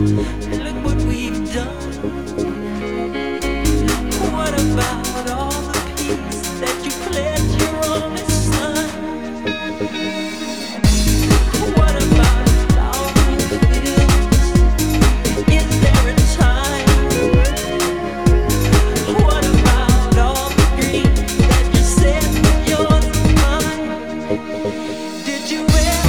Look what we've done. What about all the peace that you pledged your only son? What about all these bills? Is there a time? What about all the dreams that you said were yours and mine? Did you ever